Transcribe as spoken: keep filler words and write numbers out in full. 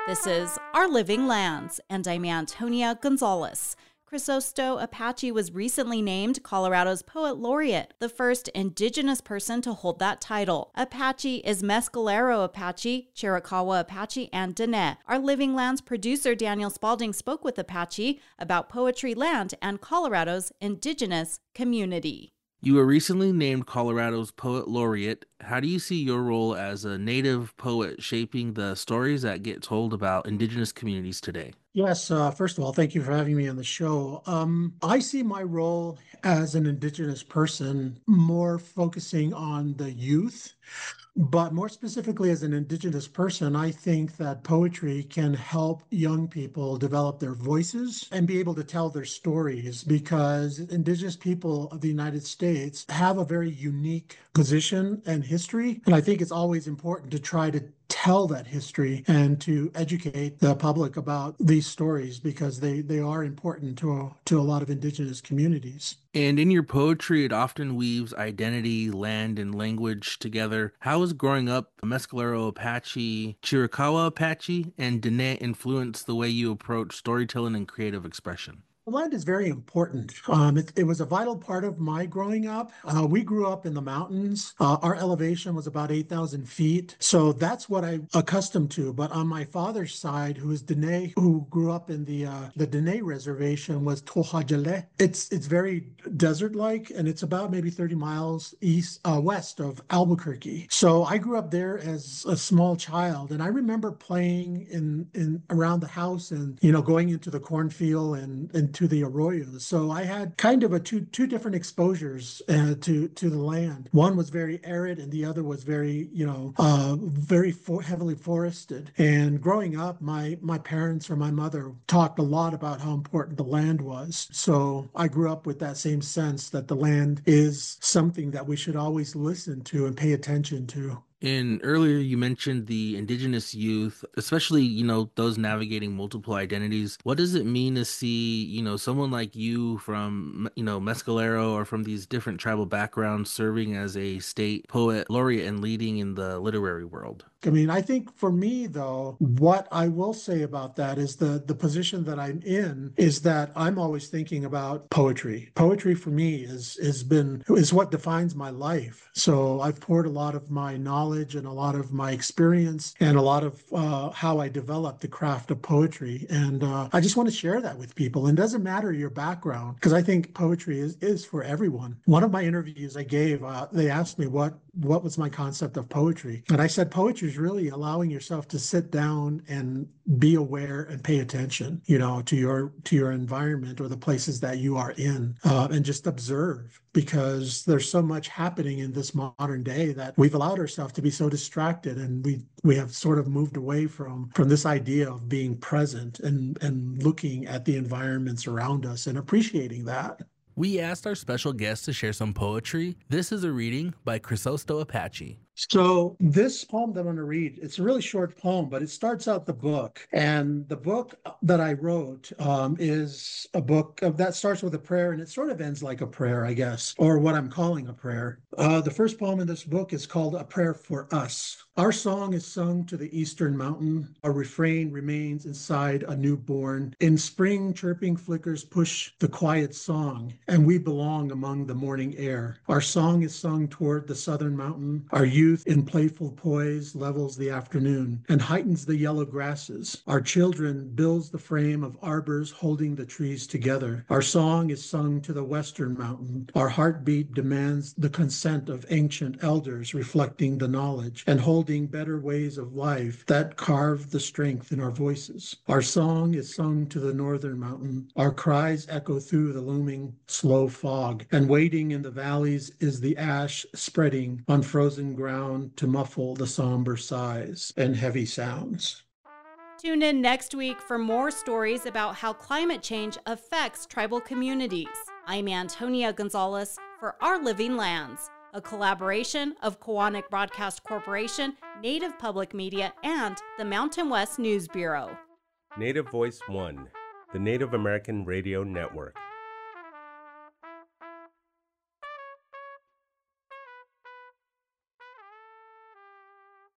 This is Our Living Lands, and I'm Antonia Gonzalez. Chrysosto Apache was recently named Colorado's Poet Laureate, the first indigenous person to hold that title. Apache is Mescalero Apache, Chiricahua Apache, and Dene. Our Living Lands producer Daniel Spalding spoke with Apache about poetry, land, and Colorado's indigenous community. You were recently named Colorado's Poet Laureate. How do you see your role as a Native poet shaping the stories that get told about indigenous communities today? Yes, uh, first of all, thank you for having me on the show. Um, I see my role as an Indigenous person more focusing on the youth, but more specifically as an Indigenous person, I think that poetry can help young people develop their voices and be able to tell their stories, because Indigenous people of the United States have a very unique position and history. And I think it's always important to try to tell that history and to educate the public about these stories, because they, they are important to a, to a lot of Indigenous communities. And in your poetry, it often weaves identity, land, and language together. How has growing up Mescalero Apache, Chiricahua Apache, and Dene influenced the way you approach storytelling and creative expression? Land is very important. Um, it, it was a vital part of my growing up. Uh, we grew up in the mountains. Uh, our elevation was about eight thousand feet. So that's what I'm accustomed to. But on my father's side, who is Dene, who grew up in the uh, the Dene reservation, was Tohajale. It's it's very desert-like, and it's about maybe thirty miles east, uh, west of Albuquerque. So I grew up there as a small child, and I remember playing in, in around the house and, you know, going into the cornfield and, and to the arroyos. So I had kind of a two two different exposures uh, to to the land. One was very arid, and the other was very, you know, uh, very for, heavily forested. And growing up, my my parents or my mother talked a lot about how important the land was. So I grew up with that same sense that the land is something that we should always listen to and pay attention to. And earlier you mentioned the indigenous youth, especially, you know, those navigating multiple identities. What does it mean to see, you know, someone like you from, you know, Mescalero or from these different tribal backgrounds serving as a state poet laureate and leading in the literary world? I mean, I think for me, though, what I will say about that is the, the position that I'm in is that I'm always thinking about poetry. Poetry for me is has been is what defines my life. So I've poured a lot of my knowledge and a lot of my experience and a lot of uh, how I developed the craft of poetry. And uh, I just want to share that with people. And it doesn't matter your background, because I think poetry is, is for everyone. One of my interviews I gave, uh, they asked me what what was my concept of poetry. And I said, poetry is really allowing yourself to sit down and be aware and pay attention, you know, to your to your environment or the places that you are in, uh, and just observe, because there's so much happening in this modern day that we've allowed ourselves to be so distracted, and we we have sort of moved away from from this idea of being present and and looking at the environments around us and appreciating that. We asked our special guest to share some poetry. This is a reading by Chrysosto Apache. So this poem that I'm going to read, it's a really short poem, but it starts out the book. And the book that I wrote um, is a book of, that starts with a prayer, and it sort of ends like a prayer, I guess, or what I'm calling a prayer. Uh, the first poem in this book is called A Prayer for Us. Our song is sung to the eastern mountain. Our refrain remains inside a newborn. In spring, chirping flickers push the quiet song, and we belong among the morning air. Our song is sung toward the southern mountain. Our youth in playful poise levels the afternoon and heightens the yellow grasses. Our children builds the frame of arbors holding the trees together. Our song is sung to the western mountain. Our heartbeat demands the consent of ancient elders, reflecting the knowledge and holding better ways of life that carve the strength in our voices. Our song is sung to the northern mountain. Our cries echo through the looming slow fog, and waiting in the valleys is the ash spreading on frozen ground to muffle the somber sighs and heavy sounds. Tune in next week for more stories about how climate change affects tribal communities. I'm Antonia Gonzalez for Our Living Lands, a collaboration of Koahnic Broadcast Corporation, Native Public Media, and the Mountain West News Bureau. Native Voice One, the Native American Radio Network.